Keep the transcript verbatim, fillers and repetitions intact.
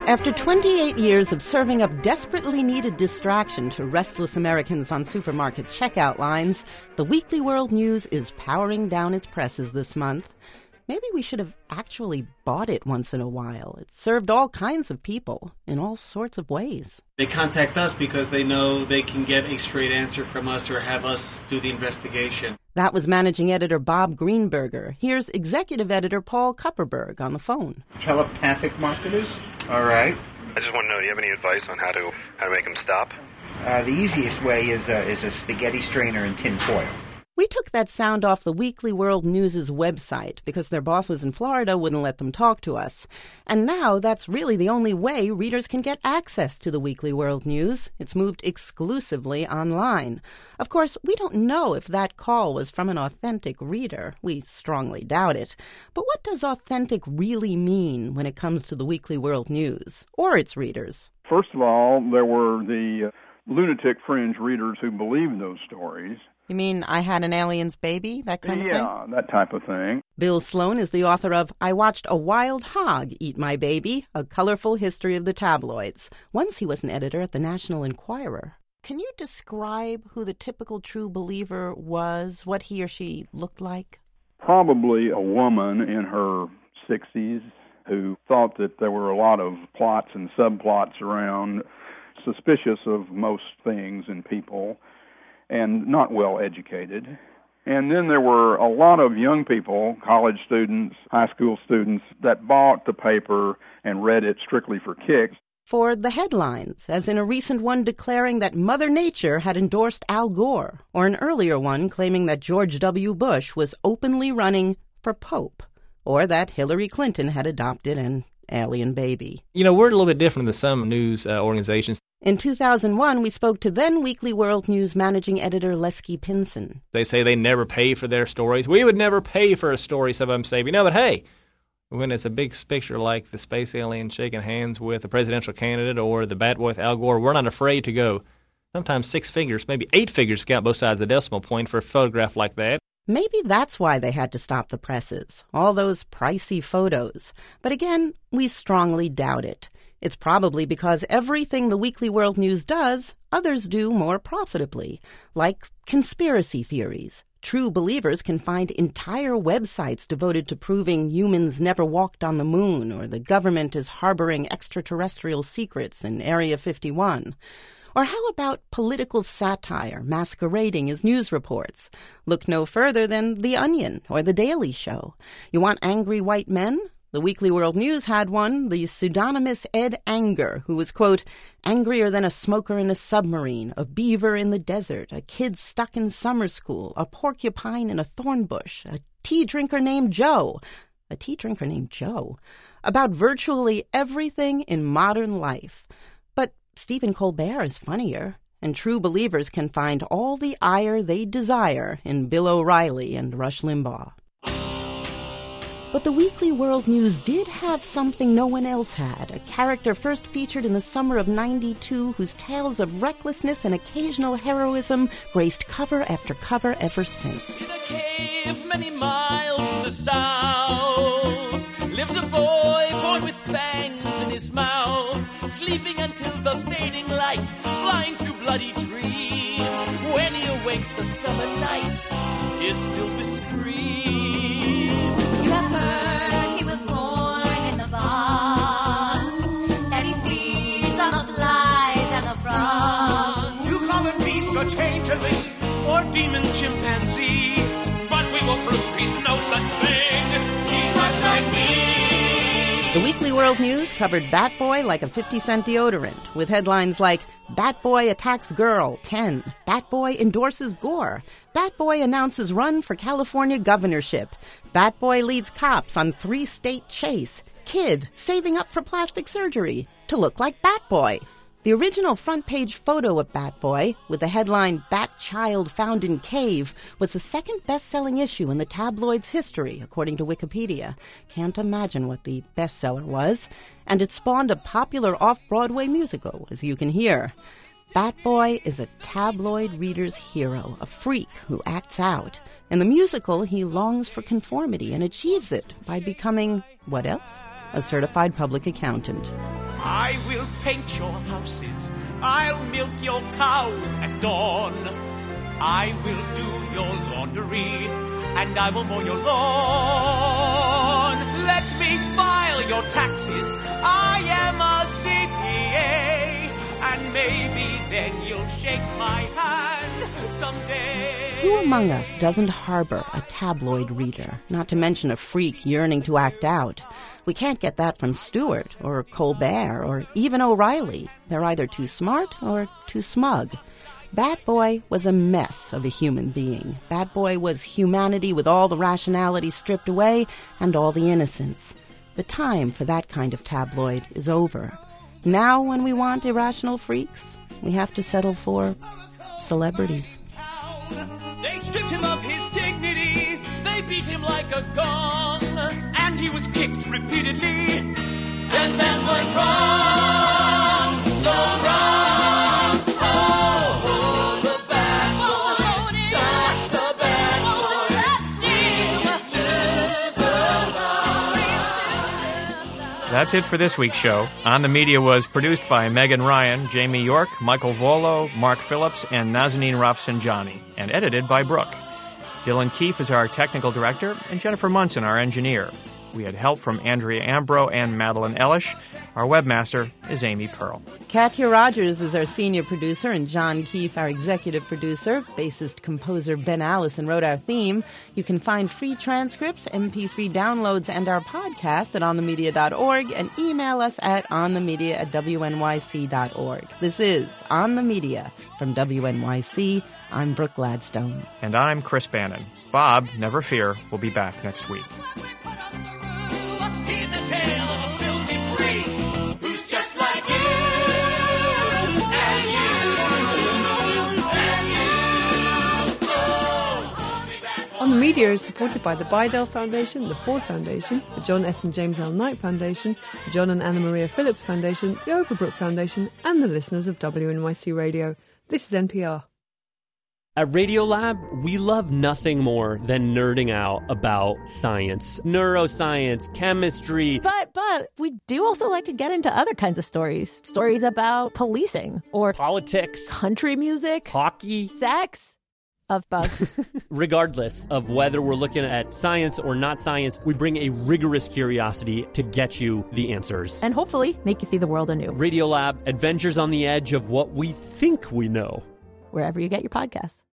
After twenty-eight years of serving up desperately needed distraction to restless Americans on supermarket checkout lines, the Weekly World News is powering down its presses this month. Maybe we should have actually bought it once in a while. It served all kinds of people in all sorts of ways. They contact us because they know they can get a straight answer from us or have us do the investigation. That was managing editor Bob Greenberger. Here's executive editor Paul Kupperberg on the phone. Telepathic marketers? All right. I just want to know, do you have any advice on how to how to make them stop? Uh, the easiest way is a, is a spaghetti strainer and tin foil. We took that sound off the Weekly World News' website because their bosses in Florida wouldn't let them talk to us. And now that's really the only way readers can get access to the Weekly World News. It's moved exclusively online. Of course, we don't know if that call was from an authentic reader. We strongly doubt it. But what does authentic really mean when it comes to the Weekly World News or its readers? First of all, there were the uh, lunatic fringe readers who believed those stories. You mean I Had an Alien's Baby, that kind of thing? Yeah, that type of thing. Bill Sloan is the author of I Watched a Wild Hog Eat My Baby, A Colorful History of the Tabloids. Once he was an editor at the National Enquirer. Can you describe who the typical true believer was, what he or she looked like? Probably a woman in her sixties who thought that there were a lot of plots and subplots around, suspicious of most things and people, and not well educated. And then there were a lot of young people, college students, high school students, that bought the paper and read it strictly for kicks. For the headlines, as in a recent one declaring that Mother Nature had endorsed Al Gore, or an earlier one claiming that George W. Bush was openly running for Pope, or that Hillary Clinton had adopted an alien baby. You know, we're a little bit different than some news uh, organizations. In two thousand one, we spoke to then Weekly World News managing editor Lesky Pinson. They say they never pay for their stories. We would never pay for a story, some of them say. You know, but hey, when it's a big picture like the space alien shaking hands with a presidential candidate or the bat boy with Al Gore, we're not afraid to go sometimes six figures, maybe eight figures, count both sides of the decimal point for a photograph like that. Maybe that's why they had to stop the presses, all those pricey photos. But again, we strongly doubt it. It's probably because everything the Weekly World News does, others do more profitably, like conspiracy theories. True believers can find entire websites devoted to proving humans never walked on the moon or the government is harboring extraterrestrial secrets in Area fifty-one. Or how about political satire masquerading as news reports? Look no further than The Onion or The Daily Show. You want angry white men? The Weekly World News had one, the pseudonymous Ed Anger, who was, quote, angrier than a smoker in a submarine, a beaver in the desert, a kid stuck in summer school, a porcupine in a thorn bush, a tea drinker named Joe, a tea drinker named Joe, about virtually everything in modern life. But Stephen Colbert is funnier, and true believers can find all the ire they desire in Bill O'Reilly and Rush Limbaugh. But the Weekly World News did have something no one else had, a character first featured in the summer of ninety-two whose tales of recklessness and occasional heroism graced cover after cover ever since. In a cave many miles to the south lives a boy born with fangs in his mouth, sleeping until the fading light, flying through bloody dreams. When he awakes, the summer night is filled with screams. You have heard he was born in the box, that he feeds on the flies and the frogs. You call him beast or changeling, or demon chimpanzee, but we will prove he's no such thing. He's much like me. The Weekly World News covered Bat Boy like a fifty cent deodorant, with headlines like Bat Boy attacks girl, ten. Bat Boy endorses Gore. Bat Boy announces run for California governorship. Bat Boy leads cops on three-state chase. Kid saving up for plastic surgery to look like Bat Boy. The original front-page photo of Bat Boy, with the headline Bat Child Found in Cave, was the second best-selling issue in the tabloid's history, according to Wikipedia. Can't imagine what the bestseller was. And it spawned a popular off-Broadway musical, as you can hear. Bat Boy is a tabloid reader's hero, a freak who acts out. In the musical, he longs for conformity and achieves it by becoming, what else? a certified public accountant. I will paint your houses, I'll milk your cows at dawn. I will do your laundry, and I will mow your lawn. Let me file your taxes, I am a C P A, and maybe then you'll shake my hand someday. Who among us doesn't harbor a tabloid reader, not to mention a freak yearning to act out? We can't get that from Stewart or Colbert or even O'Reilly. They're either too smart or too smug. Bat Boy was a mess of a human being. Bat Boy was humanity with all the rationality stripped away and all the innocence. The time for that kind of tabloid is over. Now when we want irrational freaks, we have to settle for celebrities. They stripped him of his dignity. They beat him like a gong. And he was kicked repeatedly. And that was wrong. So wrong. Oh, hold the bat. Hold it. Touch the bat. Hold it. Touch him. Bring it to the light. That's it for this week's show. On the Media was produced by Megan Ryan, Jamie York, Michael Volo, Mark Phillips, and Nazanin Rafsanjani, and edited by Brooke. Dylan Keefe is our technical director, and Jennifer Munson our engineer. We had help from Andrea Ambro and Madeline Ellish. Our webmaster is Amy Pearl. Katya Rogers is our senior producer, and John Keefe our executive producer. Bassist composer Ben Allison wrote our theme. You can find free transcripts, M P three downloads, and our podcast at on the media dot org, and email us at onthemedia at w n y c dot org. This is On the Media from W N Y C. I'm Brooke Gladstone. And I'm Chris Bannon. Bob, never fear, will be back next week. Hear the tale of a filthy freak who's just like you and you and you. Oh, On the Media is supported by the Bidell Foundation, the Ford Foundation, the John S. and James L. Knight Foundation, the John and Anna Maria Phillips Foundation, the Overbrook Foundation, and the listeners of W N Y C Radio. This is N P R. At Radiolab, we love nothing more than nerding out about science, neuroscience, chemistry. But, but, we do also like to get into other kinds of stories. Stories about policing, or politics, country music, hockey, sex, of bugs. Regardless of whether we're looking at science or not science, we bring a rigorous curiosity to get you the answers. And hopefully make you see the world anew. Radiolab, adventures on the edge of what we think we know. Wherever you get your podcasts.